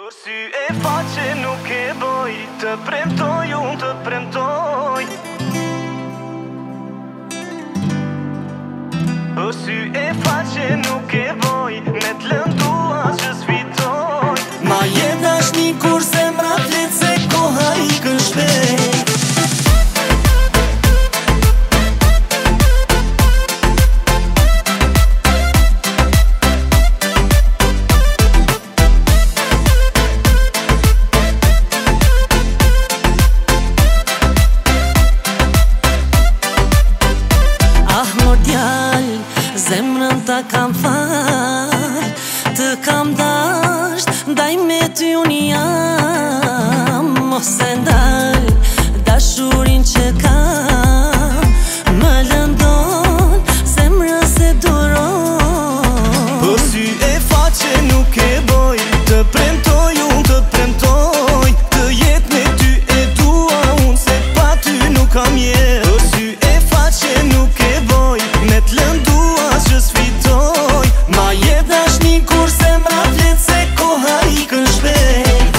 sy e faqe nuk e boj, të premtoj, unë të premtoj. O sy e faqe nuk e boj, me t'lëndua që sfitoj. Ma je dashni kur zemra flet se koha ikën shpejt. Zemrën ta kam fal, të kam dasht, ndaj me ty unë jam. Mos e ndal, dashurin që kam, më lëndon, zemrën se duron. Po sy e faqe nuk e boj, të premtoj, unë të premtoj. Të jet me ty e dua, unë se pa ty nuk kam jet. Po sy e faqe nuk e boj, me t'lëndua që sfitoj. Ma je dashni kur zemra flet se koha ikën shpejt.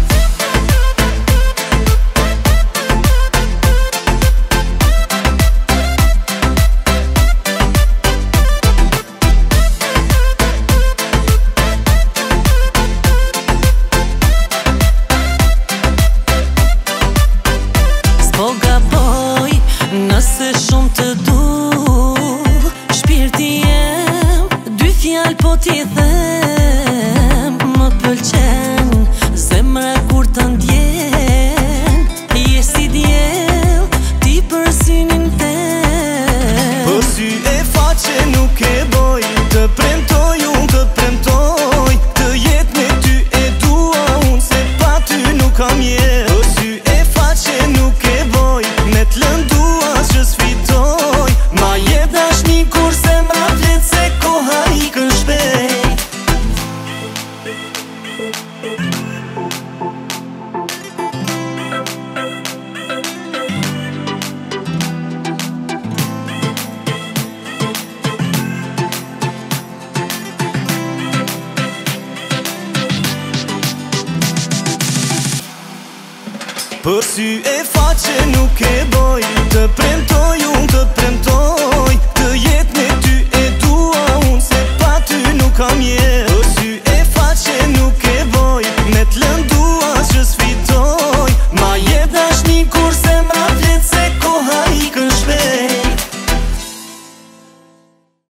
S'po gaboj, nëse shumë të du, shpirti jem, dy fjall po t'i them. Më pëlqen, zemra kur të ndjen, je si djel, ti për synin tem. Po sy e faqe nuk e boj, të premtoj, unë të premtoj. Të jet me ty e dua, unë se pa ty nuk kam jet. Po sy e faqe nuk e boj, me t'lëndua që sfitoj. Ma je dashni kur zemra flet se koha ikën shpejt. Për sy e faqe nuk e boj, të premtoj, unë të premtoj. Të jet